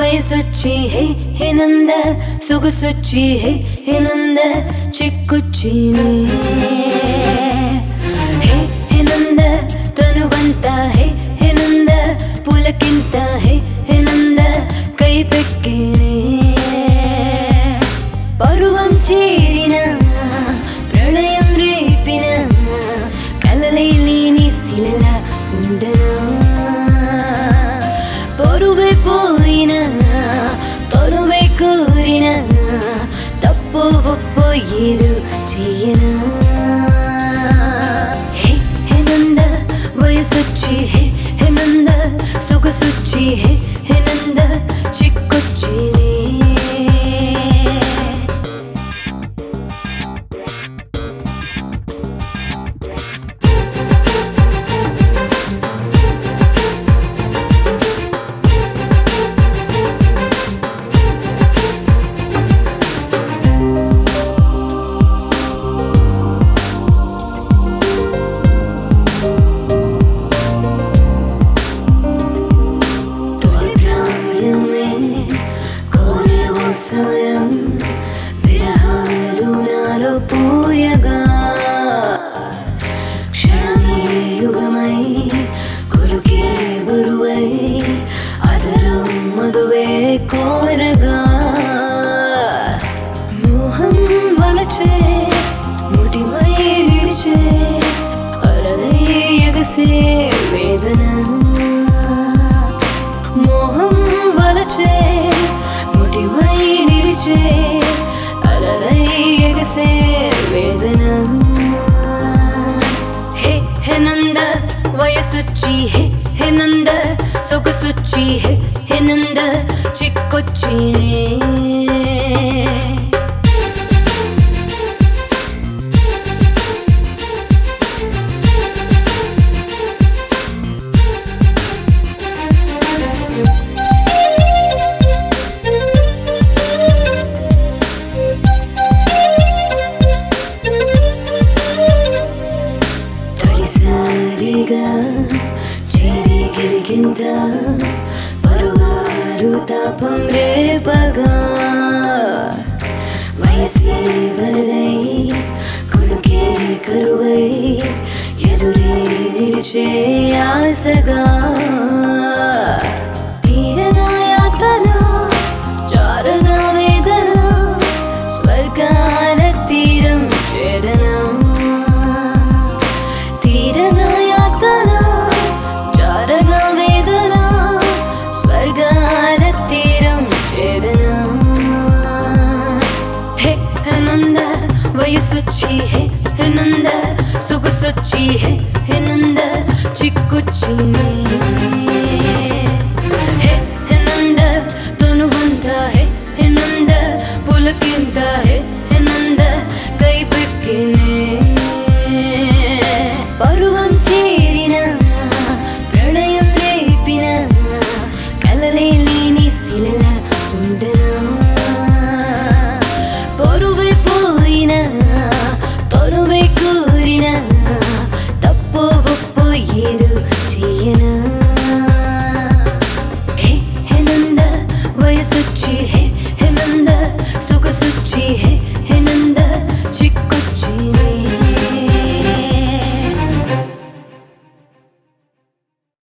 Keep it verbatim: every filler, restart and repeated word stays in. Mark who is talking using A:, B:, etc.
A: ವಯಸ್ಸೊಚ್ಚಿ ಹೇ ಏನಂದ ಸೊಗಸೊಚ್ಚಿ ಹೇ ಏನಂದ ಚಿಕ್ಕುಚ್ಚಿನೇ ಹೇ ಏನಂದ ತನುವಂತ ಹೇ ಏನಂದ పులకింత హే హేనంద కై పెక్కినే పరువం చేరిన ప్రళయం రేపిన కలలై లేని శిలల ఉండనా పొరువే పోయిన తొరువే కోరిన తప్పు ఒప్పు ఏదో చెయ్యనా హే హేనంద వయసొచ్చి హే హేనంద సొగసొచ్చి హే హేనంద చిక్కొచ్చినే సాయం విరహాలు నాలో పోయగా క్షణమే యుగమై కొలుకే బరువై అదరం మధువే కోరగా మోహం వలచే ముటిమై నిలిచే అలలై ఎగసే వేదన మోహం వలచే ముటిమై నిలిచే అలలై ఎగసే వేదన హే హేనంద వయసొచ్చి హే హేనంద సొగసొచ్చి హే హేనంద చిక్కొచ్చినే సారిగా చేరి గిరిగింద పరువాలు తాపం రేపగా వయసే వరదై కొనుకే కరువై ఎదురే నిలిచే ఆశగా తీరగా యాతన చారగా వేదన స్వర్గాల తీరం చేరనా తీరగా యాతన చారగా వేదన స్వర్గాల తీరం చేరనా హే హేనంద వయసొచ్చి హే హేనంద సొగసొచ్చి హే హేనంద చిక్కొచ్చినే